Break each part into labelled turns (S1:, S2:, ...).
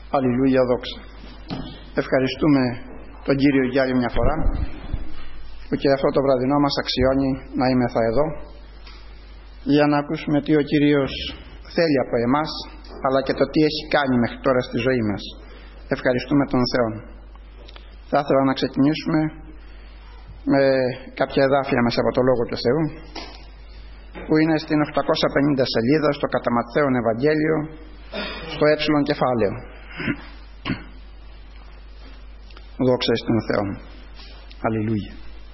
S1: Αλληλούια, δόξα. Ευχαριστούμε τον Κύριο για άλλη μια φορά που και αυτό το βραδινό μας αξιώνει να είμεθα εδώ για να ακούσουμε τι ο Κύριος θέλει από εμάς, αλλά και το τι έχει κάνει μέχρι τώρα στη ζωή μας. Ευχαριστούμε τον Θεό. Θα ήθελα να ξεκινήσουμε με κάποια εδάφια μέσα από το Λόγο του Θεού που είναι στην 850 σελίδα στο κατά Ματθαίον Ευαγγέλιο στο έψιλον κεφάλαιο. Δόξα εις τον Θεό. Αλληλούια.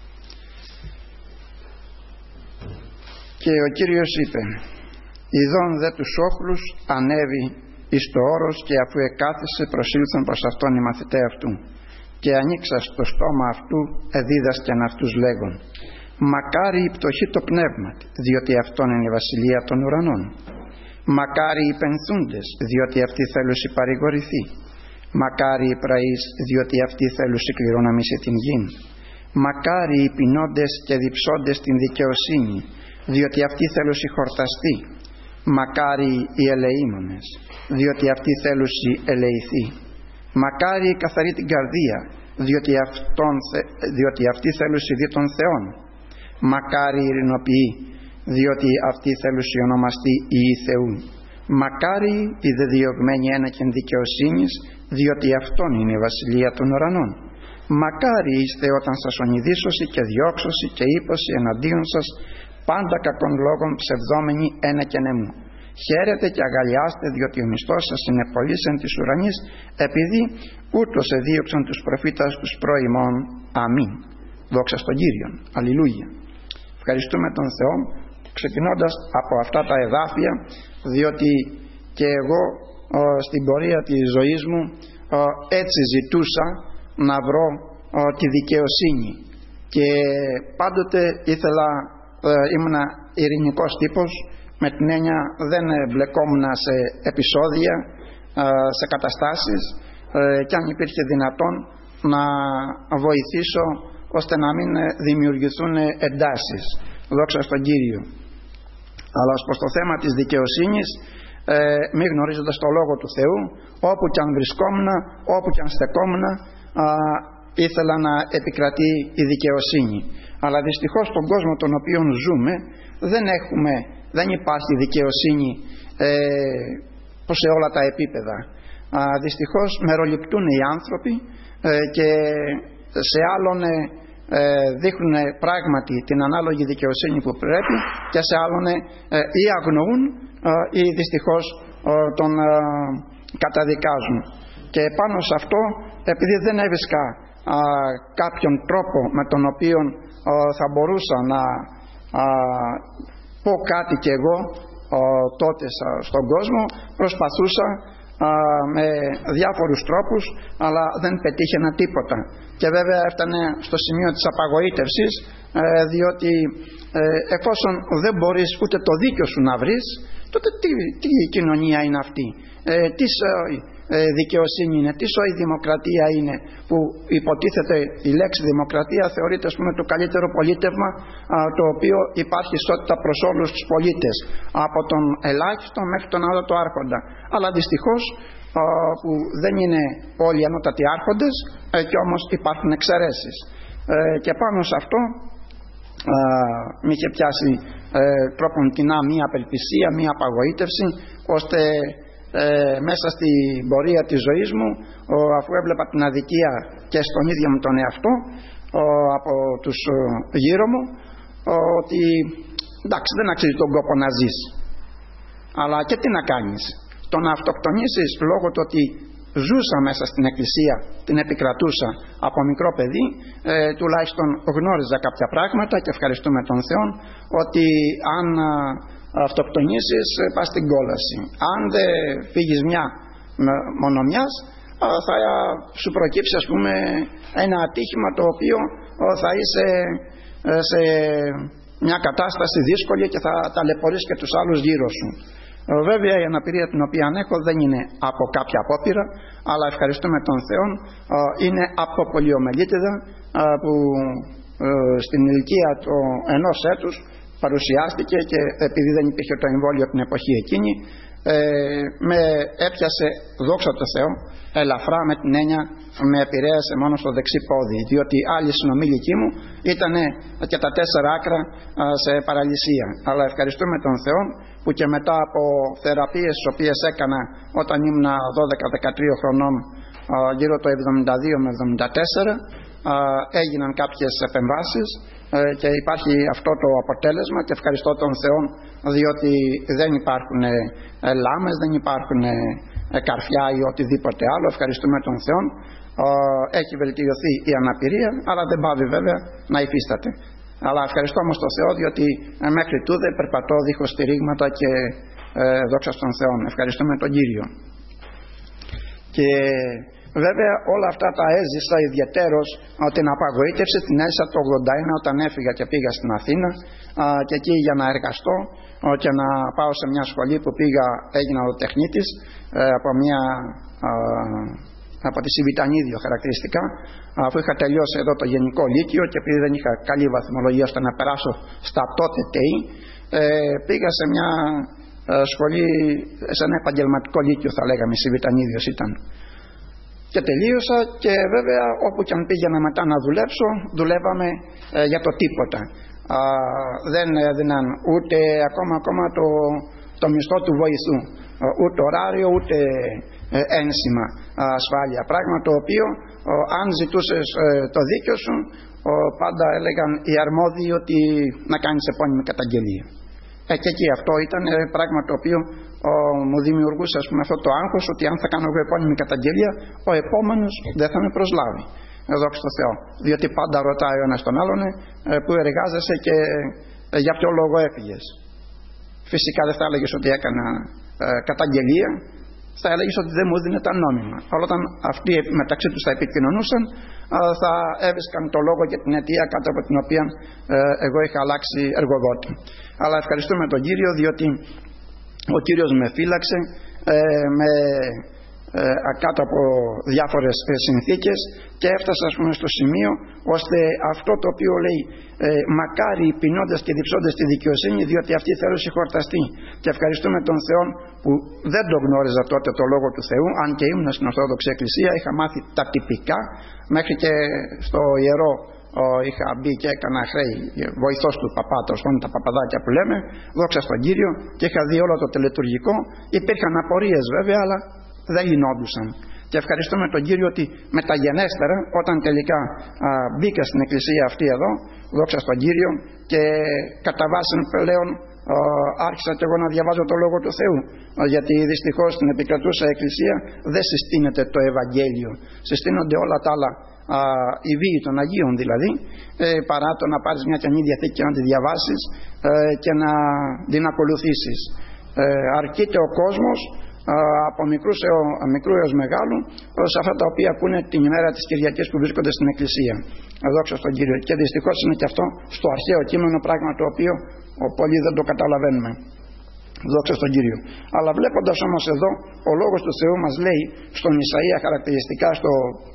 S1: Και ο Κύριος είπε: «Ιδών δε τους όχλους ανέβη εις το όρος, και αφού εκάθισε προσήλθαν προς αυτόν οι μαθηταί αυτού, και ανοίξα στο στόμα αυτού εδίδασκεν αυτούς λέγον: μακάρι οι πτωχοί το πνεύματι, διότι αυτόν είναι η βασιλεία των ουρανών. Μακάρι οι πενθούντες, διότι αυτοί θέλουσι παρηγορηθεί. Μακάρι οι πραείς, διότι αυτοί θέλουσι κληρονομήσει την γην. Μακάρι οι πεινώντες και διψώντες την δικαιοσύνη, διότι αυτοί θέλουσι χορταστεί. Μακάρι οι ελεήμονες, διότι αυτοί θέλουσι ελεηθεί. Μακάρι οι καθαροί την καρδία, διότι αυτοί θέλουσι δει των Θεών. Μακάρι οι ειρηνοποιοί, διότι αυτοί θέλουσι ονομαστεί Υιοί Θεού. Μακάρι οι δε διωγμένοι ένεκεν δικαιοσύνης, διότι αυτόν είναι η βασιλεία των ουρανών. Μακάρι είστε όταν σας ονειδήσωσι και διώξωσι και ύπωση εναντίον σας πάντα κακών λόγων ψευδόμενοι ένεκεν εμού. Χαίρετε και αγαλιάστε, διότι ο μισθός σας είναι πολύς εν της ουρανής, επειδή ούτως εδίωξαν τους προφήτας τους προημών. Αμήν. Δόξα στον Κύριον. Αλληλούια. Ευχαριστούμε τον Θεό, ξεκινώντας από αυτά τα εδάφια, διότι και εγώ στην πορεία της ζωής μου έτσι ζητούσα να βρω τη δικαιοσύνη, και πάντοτε ήμουνα ειρηνικός τύπος, με την έννοια δεν μπλεκόμουν σε επεισόδια, σε καταστάσεις, και αν υπήρχε δυνατόν να βοηθήσω ώστε να μην δημιουργηθούν εντάσεις. Δόξα στον Κύριο. Αλλά ως προς το θέμα της δικαιοσύνης, μη γνωρίζοντας το Λόγο του Θεού, όπου και αν βρισκόμουν, όπου και αν στεκόμουν, ήθελα να επικρατεί η δικαιοσύνη. Αλλά δυστυχώς στον κόσμο τον οποίο ζούμε δεν υπάρχει δικαιοσύνη σε όλα τα επίπεδα. Δυστυχώς μεροληπτούν οι άνθρωποι και σε άλλον δείχνουν πράγματι την ανάλογη δικαιοσύνη που πρέπει, και σε άλλον ή αγνοούν ή δυστυχώς τον καταδικάζουν. Και πάνω σε αυτό, επειδή δεν έβρισκα κάποιον τρόπο με τον οποίο θα μπορούσα να πω κάτι κι εγώ τότε στον κόσμο, προσπαθούσα με διάφορους τρόπους, αλλά δεν πετύχαινα τίποτα. Και βέβαια έφτανε στο σημείο της απαγοήτευσης, διότι εφόσον δεν μπορείς ούτε το δίκιο σου να βρεις, τότε τι κοινωνία είναι αυτή, τι δικαιοσύνη είναι, τι σοή δημοκρατία είναι, που υποτίθεται η λέξη δημοκρατία θεωρείται, ας πούμε, το καλύτερο πολίτευμα, το οποίο υπάρχει ισότητα προς όλους τους πολίτες, από τον ελάχιστο μέχρι τον ανώτατο άρχοντα. Αλλά δυστυχώς που δεν είναι όλοι οι ανώτατοι άρχοντες, και όμως υπάρχουν εξαιρέσεις. Και πάνω σε αυτό μ' είχε πιάσει τρόπον κοινά μία απελπισία, μία απαγοήτευση, ώστε μέσα στην πορεία της ζωής μου, αφού έβλεπα την αδικία και στον ίδιο μου τον εαυτό από τους γύρω μου, ότι εντάξει, δεν αξίζει τον κόπο να ζεις, αλλά και τι να κάνεις, το να αυτοκτονήσεις λόγω του ότι ζούσα μέσα στην εκκλησία, την επικρατούσα από μικρό παιδί, τουλάχιστον γνώριζα κάποια πράγματα, και ευχαριστούμε τον Θεό ότι αν αυτοκτονήσεις πας στην κόλαση. Αν δεν φύγεις μόνο μιας, θα σου προκύψει, ας πούμε, ένα ατύχημα το οποίο θα είσαι σε μια κατάσταση δύσκολη και θα ταλαιπωρείς και τους άλλους γύρω σου. Βέβαια η αναπηρία την οποία έχω δεν είναι από κάποια απόπειρα, αλλά ευχαριστούμε τον Θεό, είναι από πολιομελίτιδα που στην ηλικία του 1 έτους παρουσιάστηκε, και επειδή δεν υπήρχε το εμβόλιο την εποχή εκείνη, με έπιασε, δόξα τω Θεώ, ελαφρά, με την έννοια με επηρέασε μόνο στο δεξί πόδι, διότι άλλοι συνομήλικοί μου ήταν και τα 4 άκρα σε παραλυσία. Αλλά ευχαριστούμε τον Θεό που και μετά από θεραπείες τις οποίες έκανα όταν ήμουν 12-13 χρονών, γύρω το 72 με 74, έγιναν κάποιες επεμβάσεις και υπάρχει αυτό το αποτέλεσμα, και ευχαριστώ τον Θεό διότι δεν υπάρχουν λάμες, δεν υπάρχουν καρφιά ή οτιδήποτε άλλο. Ευχαριστούμε τον Θεό. Έχει βελτιωθεί η αναπηρία, αλλά δεν πάβει βέβαια να υφίσταται. Αλλά ευχαριστώ όμως τον Θεό, διότι μέχρι τούδε περπατώ δίχως στηρίγματα και δόξα στον Θεό. Ευχαριστούμε τον Κύριο. Και βέβαια όλα αυτά τα έζησα ιδιαιτέρως, την απαγοήτευση την έζησα το 81 όταν έφυγα και πήγα στην Αθήνα, και εκεί για να εργαστώ και να πάω σε μια σχολή που πήγα, έγινα οδοτεχνίτης από τη Σιβητανίδιο χαρακτηριστικά, αφού είχα τελειώσει εδώ το γενικό λύκειο και επειδή δεν είχα καλή βαθμολογία ώστε να περάσω στα τότε ΤΕΗ, πήγα σε μια σχολή, σε ένα επαγγελματικό λύκειο θα λέγαμε, Σιβητανίδιος ήταν. Και τελείωσα, και βέβαια όπου και αν πήγαινα μετά να δουλέψω, δουλεύαμε για το τίποτα. Δεν έδιναν ούτε ακόμα το μισθό του βοηθού, ούτε ωράριο, ούτε ένσημα ασφάλεια. Πράγμα το οποίο αν ζητούσες το δίκιο σου, πάντα έλεγαν οι αρμόδιοι ότι να κάνεις επώνυμη καταγγελία. Και εκεί αυτό ήταν πράγμα το οποίο μου δημιουργούσε, ας πούμε, αυτό το άγχος, ότι αν θα κάνω εγώ επώνυμη καταγγελία, ο επόμενος δεν θα με προσλάβει. Δόξα τω Θεώ. Διότι πάντα ρωτάει ο ένας τον άλλον που εργάζεσαι και για ποιο λόγο έφυγες. Φυσικά δεν θα έλεγες ότι έκανα καταγγελία, θα έλεγες ότι δεν μου έδινε τα νόμιμα. Αλλά όταν αυτοί μεταξύ τους θα επικοινωνούσαν, θα έβρισκαν το λόγο και την αιτία κάτω από την οποία εγώ είχα αλλάξει εργοδότη. Αλλά ευχαριστούμε τον Κύριο, διότι ο Κύριος με φύλαξε κάτω από διάφορες συνθήκες, και έφτασα, ας πούμε, στο σημείο ώστε αυτό το οποίο λέει μακάρι οι πεινώντες και διψώντες στη δικαιοσύνη, διότι αυτοί θέλουν συγχορταστεί. Και ευχαριστούμε τον Θεό που δεν τον γνώριζα τότε το Λόγο του Θεού, αν και ήμουν στην Ορθόδοξη Εκκλησία, είχα μάθει τα τυπικά, μέχρι και στο ιερό είχα μπει και έκανα χρέη, βοηθός του παπά, τα παπαδάκια που λέμε, δόξα στον Κύριο, και είχα δει όλο το τελετουργικό. Υπήρχαν απορίες βέβαια, αλλά δεν γινόντουσαν. Και ευχαριστούμε τον Κύριο ότι μεταγενέστερα, όταν τελικά μπήκα στην εκκλησία αυτή εδώ, δόξα στον Κύριο, και κατά βάση πλέον άρχισα και εγώ να διαβάζω το Λόγο του Θεού, γιατί δυστυχώς στην επικρατούσα εκκλησία δεν συστήνεται το Ευαγγέλιο, συστήνονται όλα τα άλλα, οι βίοι των Αγίων δηλαδή, παρά το να πάρεις μια Καινή Διαθήκη και να τη διαβάσεις και να την ακολουθήσεις. Αρκείται ο κόσμος από μικρού έως μεγάλου σε αυτά τα οποία ακούνε την ημέρα της Κυριακής που βρίσκονται στην εκκλησία. Δόξα στον Κύριο. Και δυστυχώς είναι και αυτό στο αρχαίο κείμενο, πράγμα το οποίο πολλοί δεν το καταλαβαίνουμε. Δόξα στον Κύριο. Αλλά βλέποντας όμως εδώ, ο Λόγος του Θεού μας λέει στον Ισαΐα χαρακτηριστικά στο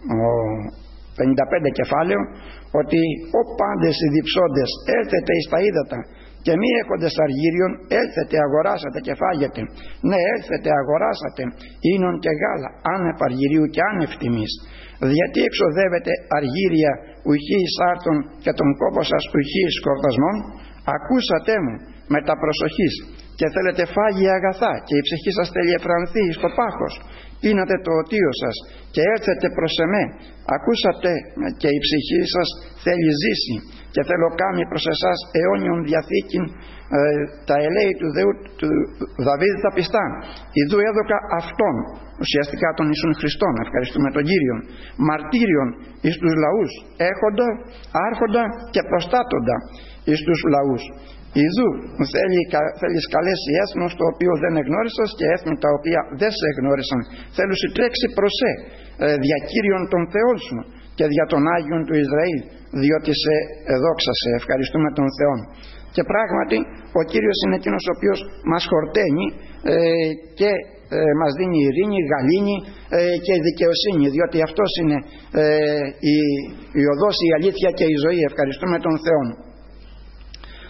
S1: 55 κεφάλαιο, ότι «Ο πάντες οι διψώντες έλθετε εις τα ύδατα, και μη έχοντες αργύριον έλθετε αγοράσατε και φάγετε. Ναι, έλθετε αγοράσατε ίνον και γάλα, άνευ αργυρίου και άνευ τιμής. Γιατί εξοδεύετε αργύρια ουχή εις άρτων και τον κόπο σας ουχή εις σκορδασμών. Ακούσατε μου με τα προσοχής και θέλετε φάγια αγαθά, και η ψυχή σας θέλει εφρανθεί στο πάχος. Πίνατε το οτίο σας και έρθετε προς εμέ. Ακούσατε και η ψυχή σας θέλει ζήσει, και θέλω κάνει προς εσάς αιώνιον διαθήκην τα ελέη του Θεού του Δαβίδ τα πιστά. Ιδού έδωκα αυτόν, ουσιαστικά τον Ιησούν Χριστόν, ευχαριστούμε τον Κύριο, μαρτύριον εις τους λαούς, έχοντα, άρχοντα και προστάτοντα εις τους λαούς. Ιδού θέλεις καλέσει έθνος το οποίο δεν εγνώρισας, και έθνη τα οποία δεν σε εγνώρισαν θέλουν τρέξει προς διακύριον των Θεών σου και δια των Άγιων του Ισραήλ, διότι σε εδόξασε. Ευχαριστούμε τον Θεό. Και πράγματι ο Κύριος είναι εκείνος ο οποίος μας χορταίνει και μας δίνει ειρήνη, γαλήνη και δικαιοσύνη, διότι αυτός είναι η οδός, η αλήθεια και η ζωή. Ευχαριστούμε τον Θεό.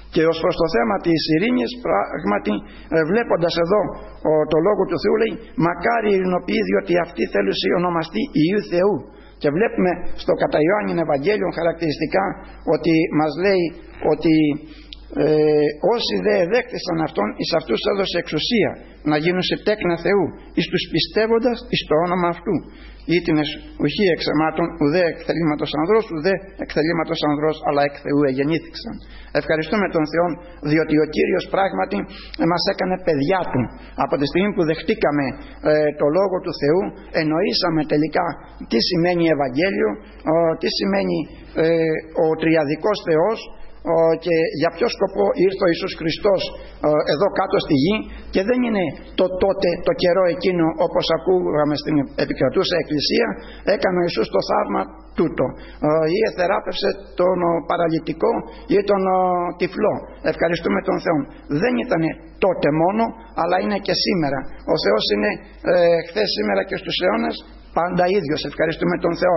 S1: Και ως προς το θέμα της ειρήνης, πράγματι βλέποντας εδώ το Λόγο του Θεού λέει μακάρι οι ειρηνοποιοί, διότι αυτοί θέλουσι ονομαστεί Υιού Θεού. Και βλέπουμε στο κατά Ιωάννην Ευαγγέλιο χαρακτηριστικά ότι μας λέει ότι όσοι δε εδέκτησαν αυτόν, εις αυτούς έδωσε εξουσία να γίνουν σε τέκνα Θεού, εις τους πιστεύοντας εις το όνομα αυτού. Ήτινες ουχή εξαιμάτων, ουδέ εκ θελήματος ανδρός, ουδέ εκ θελήματος ανδρός, αλλά εκ Θεού εγεννήθηκαν. Ευχαριστούμε τον Θεό, διότι ο Κύριος πράγματι μας έκανε παιδιά Του. Από τη στιγμή που δεχτήκαμε το Λόγο του Θεού, εννοήσαμε τελικά τι σημαίνει Ευαγγέλιο, τι σημαίνει ο τριαδικός Θεός, και για ποιο σκοπό ήρθε ο Ιησούς Χριστός εδώ κάτω στη γη. Και δεν είναι το τότε, το καιρό εκείνο, όπως ακούγαμε στην επικρατούσα εκκλησία, έκανε ο Ιησούς το θαύμα τούτο ή εθεράπευσε τον παραλυτικό ή τον τυφλό. Ευχαριστούμε τον Θεό. Δεν ήταν τότε μόνο, αλλά είναι και σήμερα. Ο Θεός είναι χθες, σήμερα και στους αιώνες πάντα ίδιος. Ευχαριστούμε τον Θεό.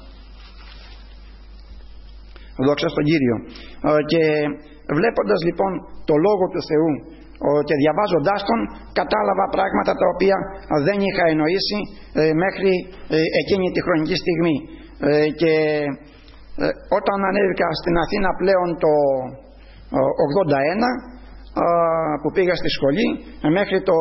S1: Δόξα στον Κύριο. Και βλέποντας λοιπόν το Λόγο του Θεού και διαβάζοντάς τον, κατάλαβα πράγματα τα οποία δεν είχα εννοήσει μέχρι εκείνη τη χρονική στιγμή. Και όταν ανέβηκα στην Αθήνα πλέον το 81 που πήγα στη σχολή, μέχρι το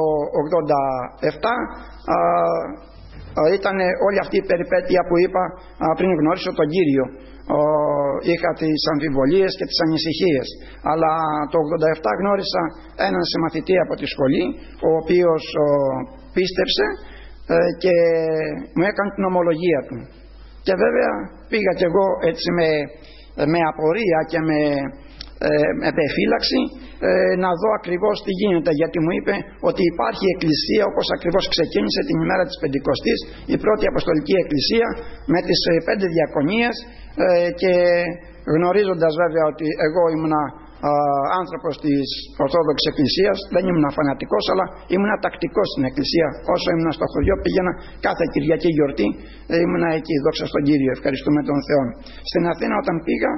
S1: 87 ήταν όλη αυτή η περιπέτεια που είπα πριν γνωρίσω τον Κύριο. Είχα τις αμφιβολίες και τις ανησυχίες, αλλά το 87 γνώρισα έναν συμμαθητή από τη σχολή, ο οποίος πίστεψε και μου έκανε την ομολογία του. Και βέβαια πήγα κι εγώ έτσι με απορία και με επιφύλαξη να δω ακριβώς τι γίνεται, γιατί μου είπε ότι υπάρχει εκκλησία όπως ακριβώς ξεκίνησε την ημέρα της Πεντηκοστής, η πρώτη Αποστολική Εκκλησία με τις 5 διακονίες, και γνωρίζοντας βέβαια ότι εγώ ήμουνα άνθρωπος της Ορθόδοξης Εκκλησίας, δεν ήμουνα φανατικός, αλλά ήμουνα τακτικός στην Εκκλησία. Όσο ήμουνα στο χωριό πήγαινα κάθε Κυριακή γιορτή, ήμουνα εκεί. Δόξα στον Κύριο, ευχαριστούμε τον Θεό. Στην Αθήνα όταν πήγα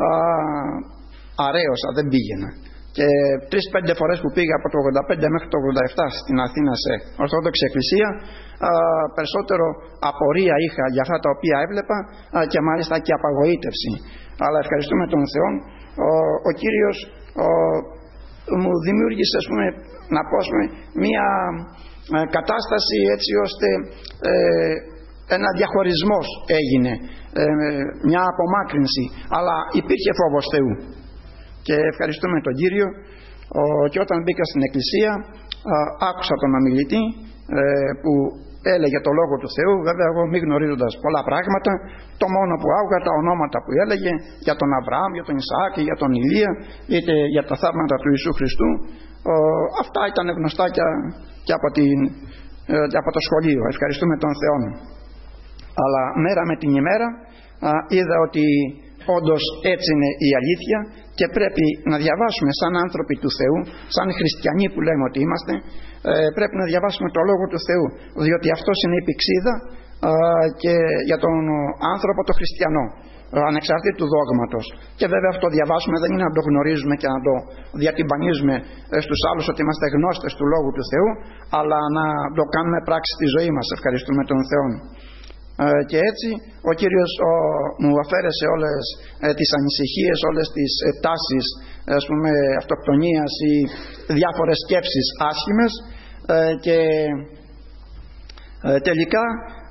S1: αρέωσα, δεν πήγαινα. Και 3-5 φορές που πήγα από το 85 μέχρι το 87 στην Αθήνα σε Ορθόδοξη Εκκλησία, περισσότερο απορία είχα για αυτά τα οποία έβλεπα και μάλιστα και απαγοήτευση. Αλλά ευχαριστούμε τον Θεό. Ο Κύριος μου δημιούργησε, ας πούμε, να πω, μια κατάσταση έτσι ώστε ένα διαχωρισμός έγινε, μια απομάκρυνση, αλλά υπήρχε φόβος Θεού. Και ευχαριστούμε τον Κύριο. Και όταν μπήκα στην εκκλησία άκουσα τον ομιλητή που έλεγε το Λόγο του Θεού. Βέβαια εγώ μη γνωρίζοντας πολλά πράγματα, το μόνο που άκουγα τα ονόματα που έλεγε για τον Αβραάμ, για τον Ισαάκ, για τον Ηλία, είτε για τα θαύματα του Ιησού Χριστού, αυτά ήταν γνωστά και από το σχολείο. Ευχαριστούμε τον Θεό. Αλλά μέρα με την ημέρα είδα ότι όντως έτσι είναι η αλήθεια και πρέπει να διαβάσουμε σαν άνθρωποι του Θεού, σαν χριστιανοί που λέμε ότι είμαστε, πρέπει να διαβάσουμε το Λόγο του Θεού, διότι αυτός είναι η πηξίδα και για τον άνθρωπο το χριστιανό, ανεξαρτήτου δόγματος. Και βέβαια αυτό διαβάσουμε δεν είναι να το γνωρίζουμε και να το διατυμπανίζουμε στους άλλους ότι είμαστε γνώστες του Λόγου του Θεού, αλλά να το κάνουμε πράξη στη ζωή μας. Ευχαριστούμε τον Θεό. Και έτσι ο Κύριος μου αφαίρεσε όλες τις ανησυχίες, όλες τις τάσεις, ας πούμε, αυτοκτονίας ή διάφορες σκέψεις άσχημες, και τελικά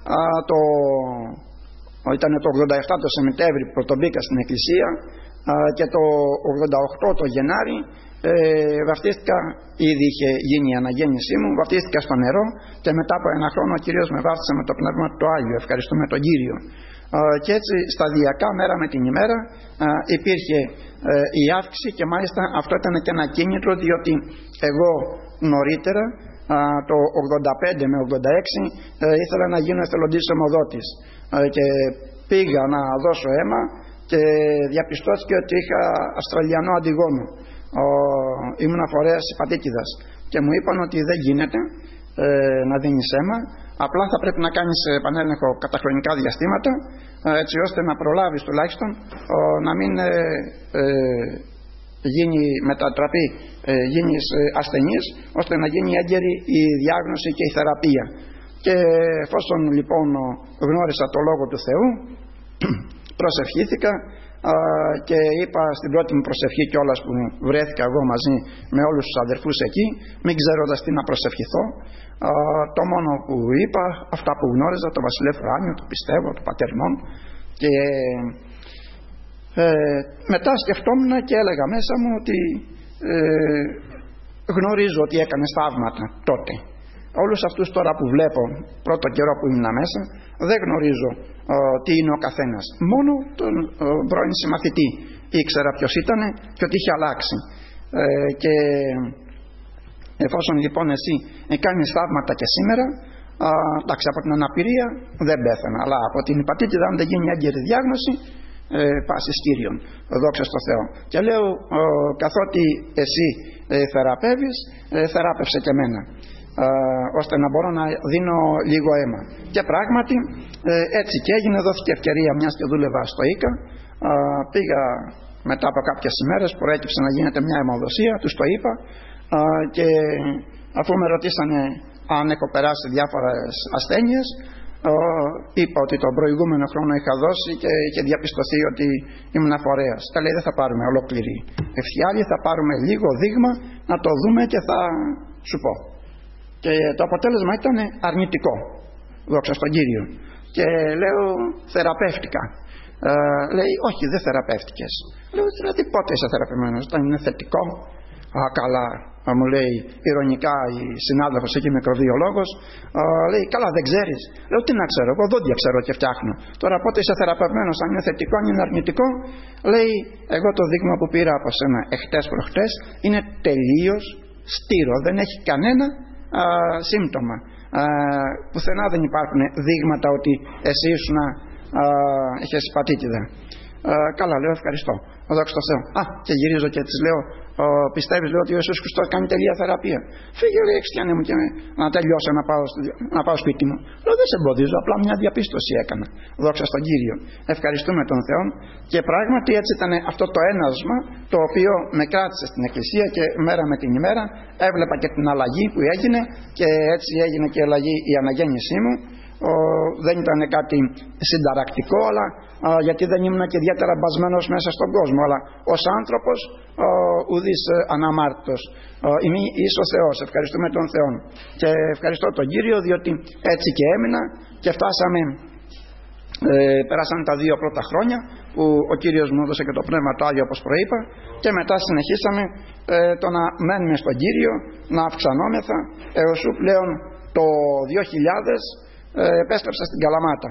S1: ήταν το 87 το Σεπτέμβρη που πρωτομπήκα στην εκκλησία, και το 88 το Γενάρη βαφτίστηκα. Ήδη είχε γίνει η αναγέννησή μου, βαφτίστηκα στο νερό και μετά από ένα χρόνο ο Κύριος με βάφτισε με το Πνεύμα του Άγιου. Ευχαριστούμε τον Κύριο. Και έτσι σταδιακά, μέρα με την ημέρα, υπήρχε η αύξηση, και μάλιστα αυτό ήταν και ένα κίνητρο, διότι εγώ νωρίτερα το 85 με 86 ήθελα να γίνω εθελοντής αιμοδότης, και πήγα να δώσω αίμα και διαπιστώθηκε ότι είχα Αυστραλιανό αντιγόνο. Ήμουν φορέας υπατήτηδας και μου είπαν ότι δεν γίνεται να δίνεις αίμα, απλά θα πρέπει να κάνεις επανέλεγχο κατά χρονικά διαστήματα, έτσι ώστε να προλάβεις τουλάχιστον να μην μετατραπεί, γίνεις ασθενής, ώστε να γίνει έγκαιρη η διάγνωση και η θεραπεία. Και εφόσον λοιπόν γνώρισα το Λόγο του Θεού, προσευχήθηκα και είπα στην πρώτη μου προσευχή κιόλας που βρέθηκα εγώ μαζί με όλους τους αδερφούς εκεί, μην ξέροντας τι να προσευχηθώ, το μόνο που είπα, αυτά που γνώριζα, το βασιλεύ ουράνιο, το πιστεύω, το πατερμόν. Και μετά σκεφτόμουν και έλεγα μέσα μου ότι γνωρίζω ότι έκανες θαύματα τότε. Όλους αυτούς τώρα που βλέπω, πρώτο καιρό που ήμουν μέσα, δεν γνωρίζω τι είναι ο καθένας. Μόνο τον πρώην συμμαθητή ήξερα ποιος ήταν και ότι είχε αλλάξει. Και εφόσον λοιπόν εσύ κάνεις θαύματα και σήμερα, εντάξει, από την αναπηρία δεν πέθανα, αλλά από την υπατήτηδα, αν δεν γίνει έγκαιρη διάγνωση, πάσης Κύριον, δόξα στο Θεό. Και λέω, καθότι εσύ θεραπεύεις, θεράπευσε και εμένα, ώστε να μπορώ να δίνω λίγο αίμα. Και πράγματι έτσι και έγινε. Δόθηκε ευκαιρία, μιας και δούλευα στο ΙΚΑ, πήγα μετά από κάποιες ημέρες, προέκυψε να γίνεται μια αιμοδοσία, τους το είπα, και αφού με ρωτήσανε αν έχω περάσει διάφορες ασθένειες, είπα ότι τον προηγούμενο χρόνο είχα δώσει και είχε διαπιστωθεί ότι ήμουν φορέας. Τα λέει, δεν θα πάρουμε ολόκληρη ευχιάλη, θα πάρουμε λίγο δείγμα να το δούμε και θα σου πω. Και το αποτέλεσμα ήταν αρνητικό, δόξα στον Κύριο. Και λέω, θεραπεύτηκα. Λέει, όχι, δεν θεραπεύτηκες. Λέω, δηλαδή πότε είσαι θεραπευμένος, όταν είναι θετικό? Καλά, μου λέει ειρωνικά η συνάδελφος εκεί, μικροβιολόγος. Λέει, καλά, δεν ξέρεις? Λέω, τι να ξέρω, εγώ δόντια ξέρω και φτιάχνω. Τώρα πότε είσαι θεραπευμένος, αν είναι θετικό, αν είναι αρνητικό? Λέει, εγώ το δείγμα που πήρα από σένα εχτες προχτες είναι τελείως στήρο, δεν έχει κανένα σύμπτωμα. Πουθενά δεν υπάρχουν δείγματα ότι εσύ ήσουν είχες υπατήτηδα. Καλά, λέω, ευχαριστώ, δόξα τω Θεώ. Και γυρίζω και της λέω, πιστεύεις, λέω, ότι ο Ιησούς Χριστός κάνει τελεία θεραπεία? Φύγε, λέει, Χριστιανέ μου, και να τελειώσω να πάω σπίτι μου. Λέω, δεν σε εμποδίζω, απλά μια διαπίστωση έκανα. Δόξα στον Κύριο. Ευχαριστούμε τον Θεό. Και πράγματι έτσι ήταν αυτό το ένασμα, το οποίο με κράτησε στην εκκλησία, και μέρα με την ημέρα έβλεπα και την αλλαγή που έγινε, και έτσι έγινε και αλλαγή η αναγέννησή μου. Δεν ήταν κάτι συνταρακτικό, αλλά γιατί δεν ήμουν και ιδιαίτερα μπασμένος μέσα στον κόσμο, αλλά ως άνθρωπος ουδής αναμάρτητος. Είμαι εις ο Θεός, ευχαριστούμε τον Θεό και ευχαριστώ τον Κύριο, διότι έτσι και έμεινα και φτάσαμε. Πέρασαν τα 2 πρώτα χρόνια που ο Κύριος μου έδωσε και το Πνεύμα το Άγιο, όπως προείπα, και μετά συνεχίσαμε το να μένουμε στον Κύριο, να αυξανόμεθα, έως που πλέον το 2000 επέστρεψα στην Καλαμάτα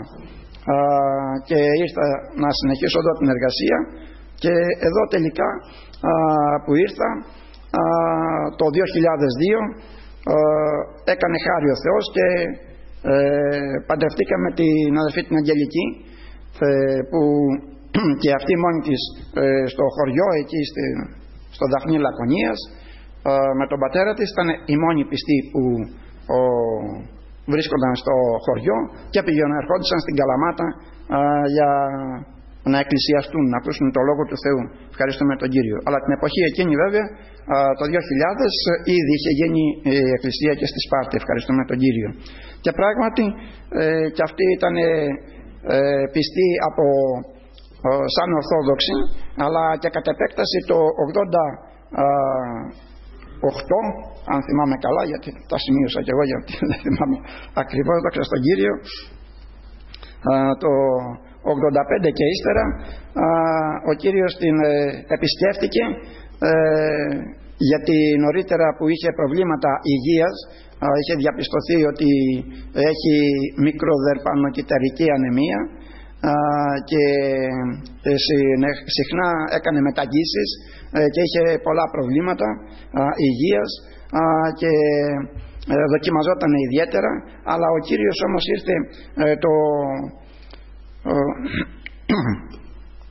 S1: και ήρθα να συνεχίσω εδώ την εργασία. Και εδώ τελικά που ήρθα το 2002 έκανε χάρη ο Θεός και παντρευτήκαμε την αδερφή την Αγγελική, που και αυτή μόνη της στο χωριό εκεί στο Δαφνί Λακωνίας με τον πατέρα της ήταν οι μόνοι πιστοί που βρίσκονταν στο χωριό και πηγαίνουν, ερχόντουσαν στην Καλαμάτα για να εκκλησιαστούν, να ακούσουν το Λόγο του Θεού. Ευχαριστούμε τον Κύριο. Αλλά την εποχή εκείνη βέβαια, το 2000, ήδη είχε γίνει η εκκλησία και στη Σπάρτη. Ευχαριστούμε τον Κύριο. Και πράγματι και αυτοί ήταν πιστοί από σαν Ορθόδοξοι, αλλά και κατ' επέκταση το 88, αν θυμάμαι καλά, γιατί τα σημείωσα και εγώ, γιατί δεν θυμάμαι ακριβώς, δόξα στον Κύριο, το 85 και ύστερα ο Κύριος την επισκέφτηκε, γιατί νωρίτερα που είχε προβλήματα υγείας, είχε διαπιστωθεί ότι έχει μικροδερπανοκυταρική ανεμία και συχνά έκανε μεταγγίσεις και είχε πολλά προβλήματα υγείας και δοκιμαζόταν ιδιαίτερα, αλλά ο Κύριος όμως ήρθε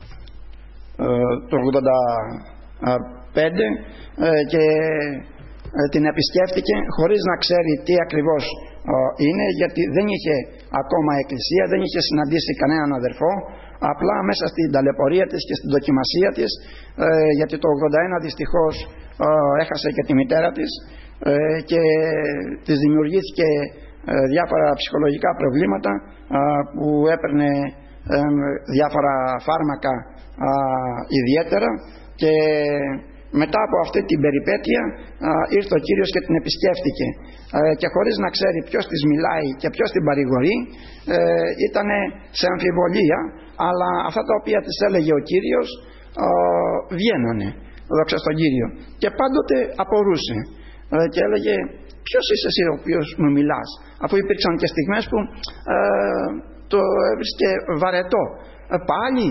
S1: το 85 και την επισκέφτηκε χωρίς να ξέρει τι ακριβώς είναι, γιατί δεν είχε ακόμα εκκλησία, δεν είχε συναντήσει κανέναν αδερφό. Απλά μέσα στην ταλαιπωρία της και στην δοκιμασία της, γιατί το 81 δυστυχώς έχασε και τη μητέρα της και της δημιουργήθηκε διάφορα ψυχολογικά προβλήματα που έπαιρνε διάφορα φάρμακα ιδιαίτερα, και μετά από αυτή την περιπέτεια ήρθε ο Κύριος και την επισκέφτηκε, και χωρίς να ξέρει ποιος της μιλάει και ποιος την παρηγορεί, ήταν σε αμφιβολία, αλλά αυτά τα οποία της έλεγε ο Κύριος βγαίνανε, δόξα στον Κύριο, και πάντοτε απορούσε και έλεγε, ποιος είσαι εσύ ο οποίος μου μιλάς, αφού υπήρξαν και στιγμές που το έβρισκε βαρετό πάλι,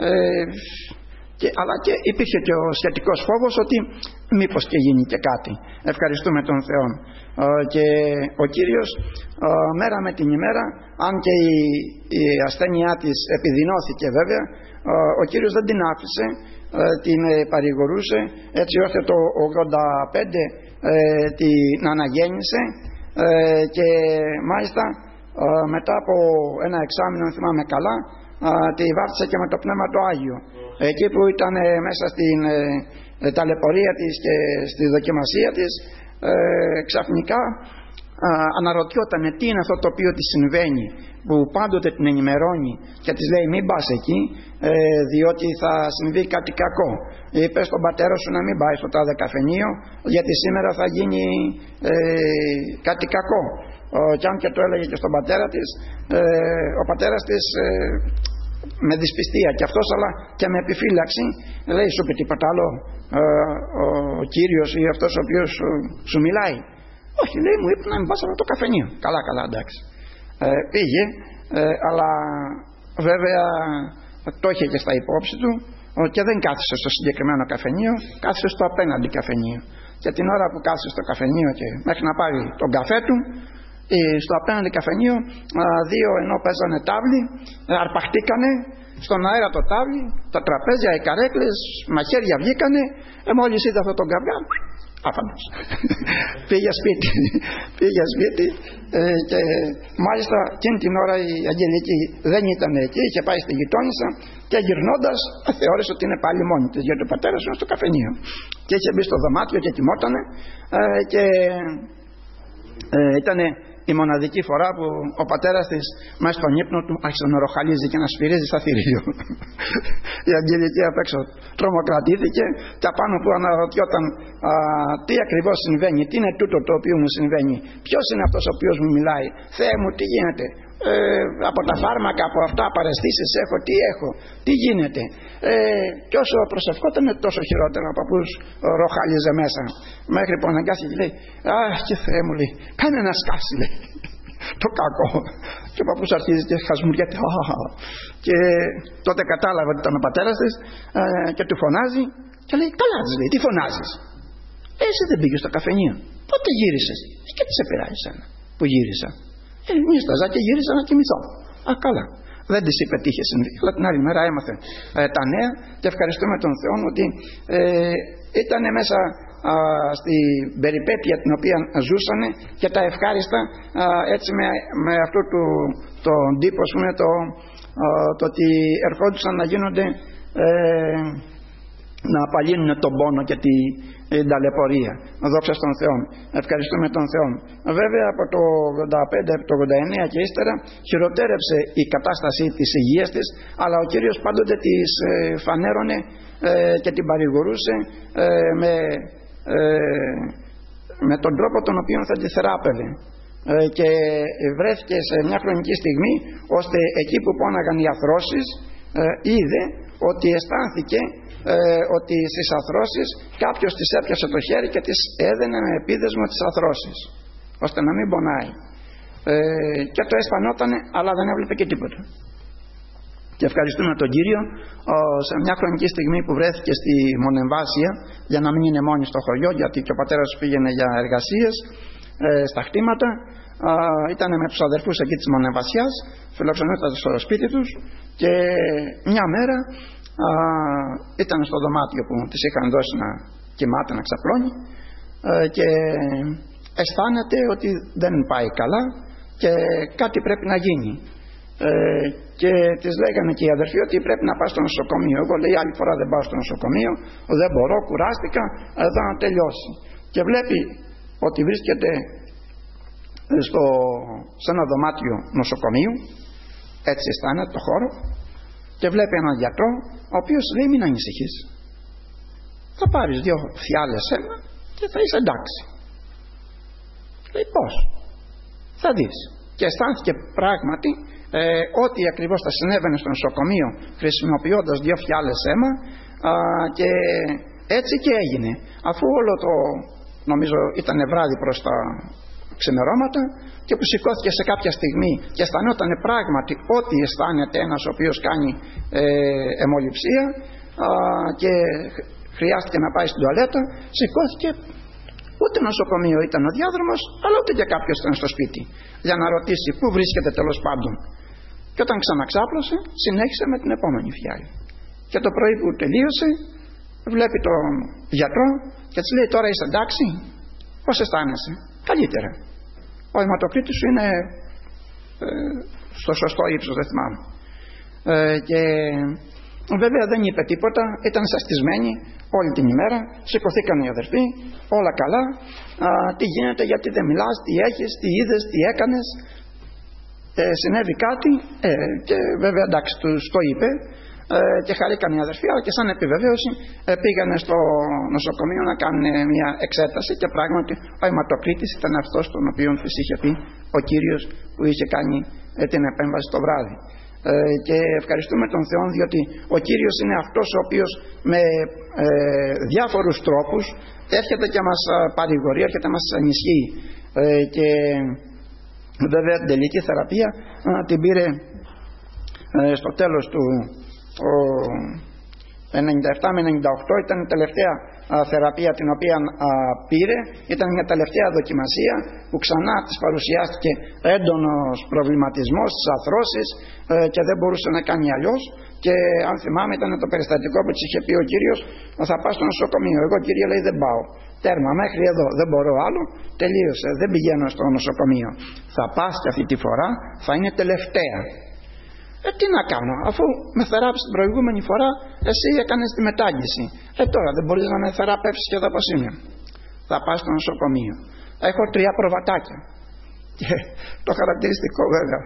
S1: αλλά και υπήρχε και ο σχετικός φόβος ότι μήπως και γίνει και κάτι. Ευχαριστούμε τον Θεό. Και ο Κύριος μέρα με την ημέρα, αν και η ασθένειά της επιδεινώθηκε βέβαια, ο Κύριος δεν την άφησε, την παρηγορούσε, έτσι ώστε το 85 την αναγέννησε, και μάλιστα μετά από ένα εξάμηνο, αν θυμάμαι καλά, τη βάφτισε και με το Πνεύμα το Άγιο. Εκεί που ήταν μέσα στην ταλαιπωρία της και στη δοκιμασία της, ξαφνικά αναρωτιόταν τι είναι αυτό το οποίο της συμβαίνει, που πάντοτε την ενημερώνει και της λέει μην πας εκεί, διότι θα συμβεί κάτι κακό. Είπε στον πατέρα σου να μην πάει στο τάδε καφενείο, γιατί σήμερα θα γίνει κάτι κακό. Και αν και το έλεγε και στον πατέρα της, ο πατέρας της με δυσπιστία και αυτός, αλλά και με επιφύλαξη, λέει, σου πει τίποτα άλλο ο Κύριος ή αυτός ο οποίος σου μιλάει? Όχι, λέει, μου είπε να μην πας από το καφενείο. Καλά, εντάξει. Πήγε, αλλά βέβαια το είχε και στα υπόψη του, και δεν κάθισε στο συγκεκριμένο καφενείο, κάθισε στο απέναντι καφενείο. Και την ώρα που κάθισε στο καφενείο και μέχρι να πάρει τον καφέ του, στο απέναντι καφενείο, δύο ενώ παίζανε τάβλη, αρπαχτήκανε στον αέρα το τάβλι, τα τραπέζια, οι καρέκλες, μαχαίρια βγήκανε. Μόλις είδε αυτό τον καυγά, άφανος. Πήγε σπίτι, και μάλιστα εκείνη την ώρα η Αγγελική δεν ήταν εκεί, είχε πάει στη γειτόνισσα, και γυρνώντας θεώρησε ότι είναι πάλι μόνη της, γιατί ο πατέρας είναι στο καφενείο, και είχε μπει στο δωμάτιο και κοιμότανε, και ήτανε η μοναδική φορά που ο πατέρας της μέσα στον ύπνο του άρχισε να ροχαλίζει και να σφυρίζει στα θηρίο. Η Αγγελική απ' έξω τρομοκρατήθηκε, και απάνω που αναρωτιόταν τι ακριβώς συμβαίνει, τι είναι τούτο το οποίο μου συμβαίνει, ποιος είναι αυτός ο οποίος μου μιλάει, Θεέ μου τι γίνεται, από τα φάρμακα, από αυτά παραισθήσεις έχω, τι γίνεται. Και όσο προσευχόταν τόσο χειρότερα, ο παππούς ροχάλιζε μέσα, μέχρι που αναγκάστηκε και λέει, αχ και Θεέ μου, λέει, κάνε να σκάσει, λέει, το κακό. Και ο παππούς αρχίζει και χασμουριέται, και τότε κατάλαβε ότι ήταν ο πατέρας της, και του φωνάζει και λέει, καλά της λέει, τι φωνάζεις, εσύ δεν πήγες στο καφενείο, πότε γύρισες? Και τι σε πειράζει εσένα που γύρισα? Νίσταζα και γύρισα να κοιμηθώ. Καλά. Δεν της είπε τι είχε συμβεί, αλλά την άλλη μέρα έμαθε τα νέα, και ευχαριστούμε τον Θεό ότι ήταν μέσα στην περιπέτεια την οποία ζούσανε, και τα ευχάριστα έτσι με αυτού τον τύπο, το ότι ερχόντουσαν να γίνονται, να απαλύνουν τον πόνο και την ταλαιπωρία. Δόξα στον Θεό. Ευχαριστούμε τον Θεό. Βέβαια από το 85, το 89 και ύστερα χειροτέρεψε η κατάσταση της υγείας της, αλλά ο Κύριος πάντοτε της φανέρωνε και την παρηγορούσε με τον τρόπο τον οποίο θα τη θεράπευε. Και βρέθηκε σε μια χρονική στιγμή ώστε εκεί που πόναγαν οι αρθρώσεις, είδε ότι αισθάνθηκε ότι στις αρθρώσεις κάποιος της έπιασε το χέρι και της έδαινε με επίδεσμο τις αρθρώσεις, ώστε να μην πονάει, και το αισθανότανε, αλλά δεν έβλεπε και τίποτα. Και ευχαριστούμε τον Κύριο, σε μια χρονική στιγμή που βρέθηκε στη Μονεμβάσια, για να μην είναι μόνη στο χωριό, γιατί και ο πατέρας πήγαινε για εργασίες στα χτήματα, ήταν με τους αδερφούς εκεί της Μονεμβασιάς, φιλοξενούνταν στο σπίτι τους, και μια μέρα ήταν στο δωμάτιο που της είχαν δώσει να κοιμάται, να ξαπλώνει, και αισθάνεται ότι δεν πάει καλά και κάτι πρέπει να γίνει. Και της λέγανε και οι αδερφοί ότι πρέπει να πάει στο νοσοκομείο. Εγώ, λέει, άλλη φορά δεν πάω στο νοσοκομείο, δεν μπορώ, κουράστηκα, εδώ να τελειώσει. Και βλέπει ότι βρίσκεται σε ένα δωμάτιο νοσοκομείου, έτσι αισθάνεται το χώρο, και βλέπει έναν γιατρό, ο οποίος λέει, μην ανησυχείς, θα πάρεις 2 φιάλες αίμα και θα είσαι εντάξει. Λέει, πώς? Θα δεις. Και αισθάνθηκε πράγματι ότι ακριβώς θα συνέβαινε στο νοσοκομείο, χρησιμοποιώντας 2 φιάλες αίμα, και έτσι και έγινε. Αφού όλο το, νομίζω ήταν βράδυ προς τα ξημερώματα, και που σηκώθηκε σε κάποια στιγμή και αισθανόταν πράγματι ό,τι αισθάνεται ένας ο οποίος κάνει αιμοληψία, και χρειάστηκε να πάει στην τουαλέτα, σηκώθηκε. Ούτε νοσοκομείο ήταν ο διάδρομος, αλλά ούτε και κάποιος ήταν στο σπίτι για να ρωτήσει πού βρίσκεται τέλος πάντων. Και όταν ξαναξάπλωσε, συνέχισε με την επόμενη φιάλη. Και το πρωί που τελείωσε, βλέπει τον γιατρό και της λέει, τώρα είσαι εντάξει? Πώς αισθάνεσαι? Καλύτερα. Ο αιματοκρίτης σου είναι στο σωστό ύψος, δεν θυμάμαι. Και βέβαια δεν είπε τίποτα, ήταν σαστισμένη όλη την ημέρα. Σηκωθήκαν οι αδερφοί, όλα καλά. Τι γίνεται, γιατί δεν μιλάς, τι έχεις, τι είδες, τι έκανες? Συνέβη κάτι, και βέβαια εντάξει, τους το είπε, και χαρήκαν οι αδερφοί, αλλά και σαν επιβεβαίωση πήγανε στο νοσοκομείο να κάνουν μια εξέταση, και πράγματι ο αιματοκρίτης ήταν αυτός τον οποίο της είχε πει ο Κύριος που είχε κάνει την επέμβαση το βράδυ. Και ευχαριστούμε τον Θεό, διότι ο Κύριος είναι αυτός ο οποίος με διάφορους τρόπους έρχεται και μας παρηγορεί, έρχεται να μας ενισχύει. Και βέβαια την τελική θεραπεία την πήρε στο τέλος του 97 με 98, ήταν η τελευταία θεραπεία την οποία πήρε. Ήταν μια τελευταία δοκιμασία που ξανά της παρουσιάστηκε έντονος προβληματισμός στις αρθρώσεις, και δεν μπορούσε να κάνει αλλιώς. Και αν θυμάμαι, ήταν το περιστατικό που της είχε πει ο Κύριος, θα πάω στο νοσοκομείο. Εγώ, Κύριε, λέει, δεν πάω. Τέρμα, μέχρι εδώ, δεν μπορώ άλλο, τελείωσε, δεν πηγαίνω στο νοσοκομείο. Θα πας και αυτή τη φορά θα είναι τελευταία. Τι να κάνω, αφού με θεράπησε την προηγούμενη φορά, εσύ έκανες τη μετάγγιση. Τώρα δεν μπορείς να με θεραπεύσεις και εδώ πως είμαι? Θα πας στο νοσοκομείο. Έχω 3 προβατάκια. Και το χαρακτηριστικό βέβαια,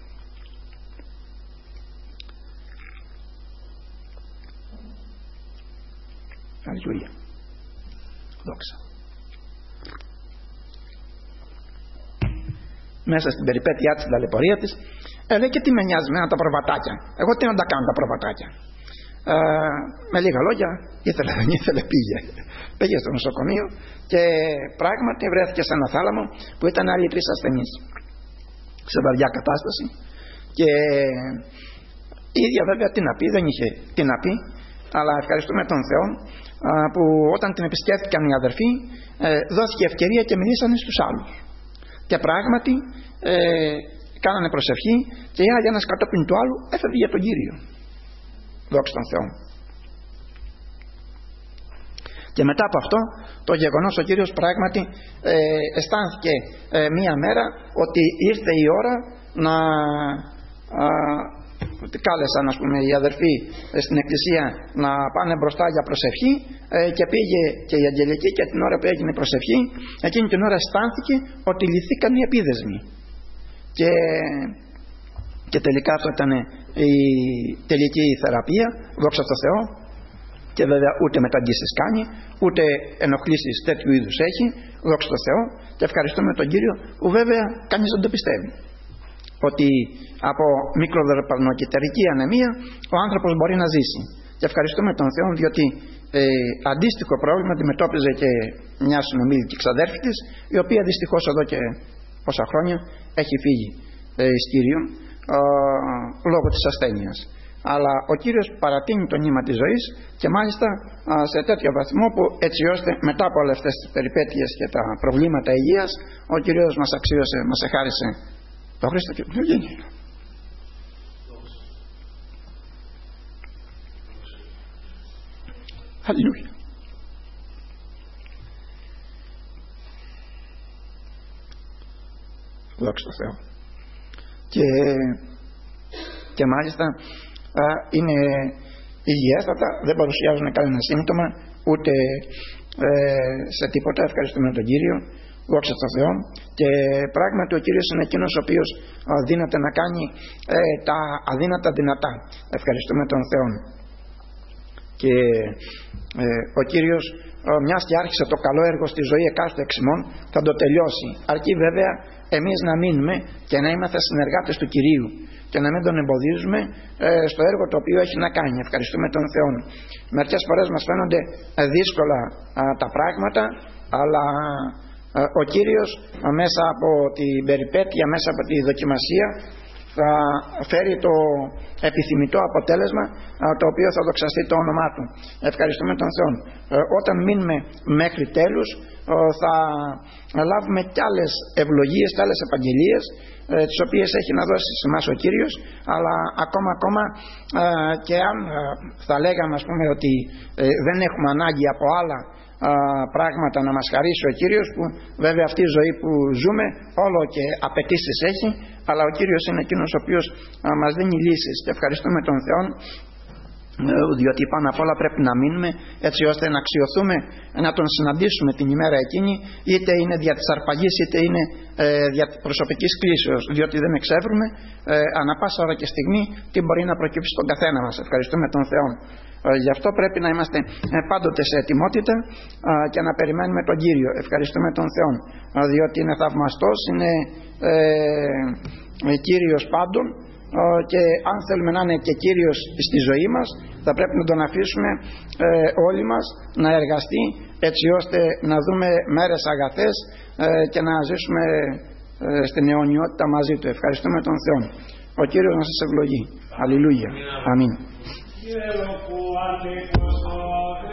S1: Αλληλούια, δόξα. Μέσα στην περιπέτειά της, την ταλαιπωρία της, λέει, και τι με νοιάζει με τα προβατάκια? Εγώ τι να τα κάνω τα προβατάκια? Με λίγα λόγια, ήθελε δεν ήθελε, πήγε στο νοσοκομείο, και πράγματι βρέθηκε σε ένα θάλαμο που ήταν άλλοι 3 ασθενείς σε βαριά κατάσταση. Και η ίδια βέβαια τι να πει, δεν είχε τι να πει, αλλά ευχαριστούμε τον Θεό που όταν την επισκέφτηκαν οι αδερφοί, δόθηκε ευκαιρία και μιλήσανε στους άλλους. Και πράγματι κάνανε προσευχή, και οι άλλοι ένας κατόπιν του άλλου έφευγε για τον Κύριο. Δόξα τον Θεό. Και μετά από αυτό το γεγονός, ο Κύριος πράγματι αισθάνθηκε μία μέρα ότι ήρθε η ώρα να ότι κάλεσαν, ας πούμε, οι αδερφοί στην εκκλησία να πάνε μπροστά για προσευχή, και πήγε και η Αγγελική, και την ώρα που έγινε η προσευχή, εκείνη την ώρα αισθάνθηκε ότι λυθήκαν οι επίδεσμοι, και τελικά αυτό ήταν η τελική θεραπεία, δόξα τω Θεώ. Και βέβαια ούτε μεταγγίσεις κάνει, ούτε ενοχλήσεις τέτοιου είδους έχει, δόξα τω Θεώ. Και ευχαριστούμε τον Κύριο που βέβαια κανείς δεν το πιστεύει, ότι από μικροδρεπανοκυταρική ανεμία ο άνθρωπος μπορεί να ζήσει. Και ευχαριστούμε τον Θεό, διότι αντίστοιχο πρόβλημα αντιμετώπιζε και μια συνομήλικη ξαδέρφη της, η οποία δυστυχώς εδώ και πόσα χρόνια έχει φύγει εις Κύριον λόγω της ασθένειας. Αλλά ο Κύριος παρατείνει το νήμα της ζωής, και μάλιστα σε τέτοιο βαθμό που έτσι ώστε μετά από όλες αυτές τις περιπέτειες και τα προβλήματα υγείας, ο Κύριος μας αξίωσε, μας εχάρισε το Χριστό και την Ευγένεια. Αλληλούια. δόξα τω Θεώ. Και μάλιστα είναι υγιέστατα, δεν παρουσιάζουν κανένα σύμπτωμα ούτε σε τίποτα. Ευχαριστούμε τον Κύριο, δόξα τω Θεώ. Και πράγματι ο Κύριος είναι εκείνος ο οποίος δύναται να κάνει τα αδύνατα δυνατά. Ευχαριστούμε τον Θεό. Και ο Κύριος, μιας και άρχισε το καλό έργο στη ζωή εκάστοτε εξημών, θα το τελειώσει, αρκεί βέβαια εμείς να μείνουμε και να είμαστε συνεργάτες του Κυρίου και να μην τον εμποδίζουμε στο έργο το οποίο έχει να κάνει. Ευχαριστούμε τον Θεό. Μερικές φορές μας φαίνονται δύσκολα τα πράγματα, αλλά ο Κύριος μέσα από την περιπέτεια, μέσα από τη δοκιμασία, θα φέρει το επιθυμητό αποτέλεσμα, το οποίο θα δοξαστεί το όνομά Του. Ευχαριστούμε τον Θεό. Όταν μείνουμε μέχρι τέλους, θα λάβουμε κι άλλες ευλογίες, κι άλλες επαγγελίες, τις οποίες έχει να δώσει σε εμάς ο Κύριος, αλλά ακόμα και αν θα λέγαμε, ας πούμε, ότι δεν έχουμε ανάγκη από άλλα πράγματα να μας χαρίσει ο Κύριος, που βέβαια αυτή η ζωή που ζούμε όλο και απαιτήσεις έχει, αλλά ο Κύριος είναι εκείνος ο οποίος μας δίνει λύσεις. Και ευχαριστούμε τον Θεό, διότι πάνω απ' όλα πρέπει να μείνουμε έτσι ώστε να αξιωθούμε να τον συναντήσουμε την ημέρα εκείνη, είτε είναι δια της αρπαγής είτε είναι δια της προσωπικής κλήσεως, διότι δεν εξεύρουμε ανά πάσα ώρα και στιγμή τι μπορεί να προκύψει στον καθένα μας. Ευχαριστούμε τον Θεό. Γι' αυτό πρέπει να είμαστε πάντοτε σε ετοιμότητα και να περιμένουμε τον Κύριο. Ευχαριστούμε τον Θεό, διότι είναι θαυμαστός, είναι Κύριος πάντων, και αν θέλουμε να είναι και Κύριος στη ζωή μας, θα πρέπει να τον αφήσουμε όλοι μας να εργαστεί, έτσι ώστε να δούμε μέρες αγαθές και να ζήσουμε στην αιωνιότητα μαζί Του. Ευχαριστούμε τον Θεό. Ο Κύριος να σας ευλογεί. Αλληλούια. Αμήν.